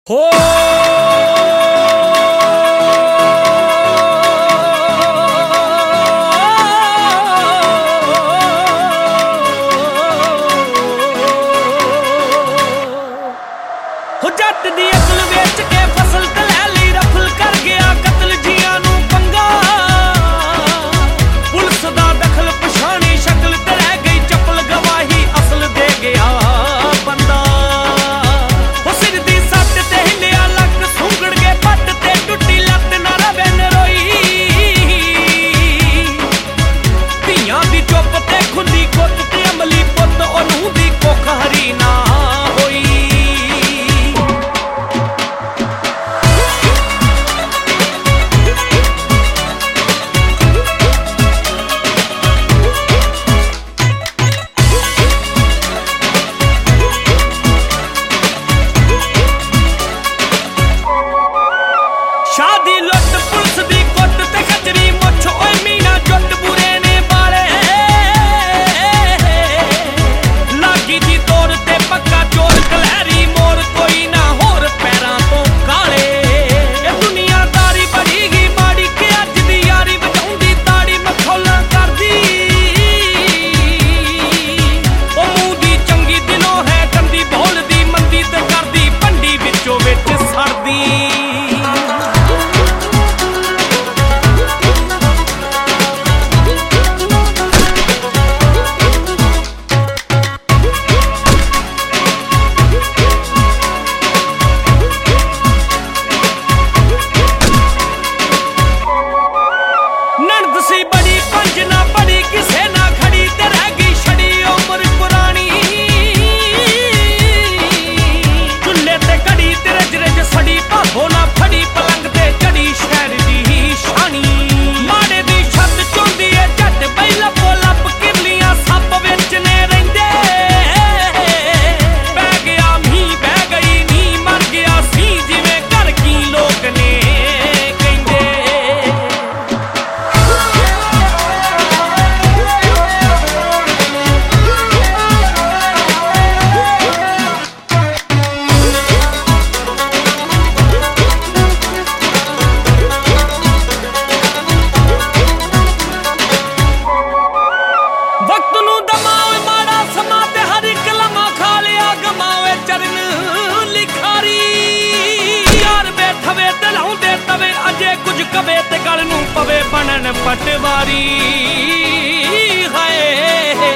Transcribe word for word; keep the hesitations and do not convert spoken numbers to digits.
ਹੋ ਜੱਟ ਦੀ ਅਕਲ ਵੇਚ ਕੇ ਫਸਲ ਤੇ ਲੈ ਲਈ ਰਫਲ ਕਰ ਗਿਆ ਕਤਲ ਜੀਆਂ ਨੂੰ ਪੰਗਾ ਪੁਲਿਸ ਦਾ ਦਖਲ ਪਛਾਣੀ ਸ਼ਕਲ ਤੇ ਰਹਿ ਗਈ ਚੱਪਲ ਗਵਾਹੀ ਅਸਲ ਦੇ ਗਿਆ ਬੰਦਾ ਉਹ ਸਿਰ ਦੀ ਸੱਟ ਤੇ ਹਿੱਲਿਆ ਲੱਕ ਸੁੰਗੜ ਕੇ ਪੱਟ ਤੇ ਟੁੱਟੀ ਲੱਤ ਨਾ ਰਵੇ ਨਰੋਈ ਧੀਆਂ ਦੀ ਚੁੱਪ ਤੇ ਖੁੱਲੀ ਗੁੱਤ ਤੇ ਅਮਲੀ ਪੁੱਤ ਉਹਨੂੰ ਦੀ ਕੁੱਖ ਹਰੀ ਨਾ ਹੋਈ। ਸ਼ਾਦੀ ਲੁੱਟ ਪੁਲਿਸ ਦੀ ਕੁੱਟ ਤੇ ਖਚਰੀ ਮੁੱਛ ਓਏ ਮੀਨਾ ਜੁੱਟ ਬੁਰੇ ਨੇ ਬਾਲੇ ਲਾਗੀ ਦੀ ਤੋਰ ਤੇ ਪੱਕਾ ਚੋਰ ਕਲਹਿਰੀ ਮੋੜ ਕੋਈ ਨਾ ਹੋਰ ਪੈਰਾਂ ਤੋਂ ਕਾਲੇ ਇਹ ਦੁਨੀਆਦਾਰੀ ਬੜੀ ਗਈ ਮਾੜੀ ਕਿ ਅੱਜ ਦੀ ਯਾਰੀ ਵਜਾਉਂਦੀ ਤਾੜੀ ਮਖੌਲਾਂ ਕਰਦੀ ਉਹ ਮੂੰਹ ਦੀ ਚੰਗੀ ਦਿਲੋਂ ਹੈ ਕੰਦੀ ਬੋਲਦੀ ਮੰਦੀ ਤੇ ਕਰਦੀ ਭੰਡੀ ਵਿੱਚੋਂ ਵਿੱਚ ਸੜਦੀ। ਨਣਦ ਸੀ ਬੜੀ ਪੰਜ ਨਾ ਬੜੀ ਕਿਸੇ ਨਾ ਖੜੀ ਤੇ ਰਹਿ ਗਈ ਛੜੀ ਉਮਰ ਪੁਰਾਣੀ ਚੁੱਲ੍ਹੇ ਤੇ ਕੜੀ ਤੇ ਰਜ ਰਜ ਸੜੀ ਭਾਗੋ ਨਾ ਫੜੀ ਪਲੰਗ ਤੇ ਚੜੀ ਸ਼ਹਿਰ ਦੀ ਸ਼ਾਨੀ ਮਾੜੇ ਦੀ ਛੱਤ ਚੁੰਦੀ ਏ ਝੱਟ ਬਈ ਲੱਪੋ ਲੱਪ ਕਿਰਲੀਆਂ ਸੱਪ ਵਿੱਚ ਨੇ ਰਹਿੰਦੇ ਬਹਿ ਗਿਆ ਮੀਂਹ ਬਹਿ ਗਈ ਨੀ ਮਰ ਗਿਆ ਸੀ ਜਿਵੇਂ ਘਰ ਕੀ ਲੋਕ ਨੇ ਵਕਤ ਨੂੰ ਦਮਾਵੇ ਮਾੜਾ ਸਮਾਂ ਤੇ ਹਰ ਇੱਕ ਲਮਾ ਖਾ ਲਿਆ ਗਮਾਵੇ ਚਰਨ ਲਿਖਾਰੀ ਯਾਰ ਬੈਠਵੇ ਤੇ ਲਾਉਂਦੇ ਤਵੇ ਅਜੇ ਕੁਝ ਕਵੇ ਤੇ ਗੱਲ ਨੂੰ ਪਵੇ ਬਣਨ ਪਟਵਾਰੀ ਹਾਏ।